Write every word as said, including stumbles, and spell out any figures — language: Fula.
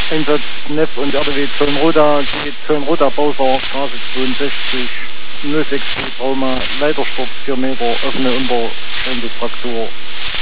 Einsatz N E F und R D W Zollenroda, Zollenroda Bauser, Straße zweiundsechzig, null sechs Trauma, Leitersturz vier Meter, offene Unterstände Traktor.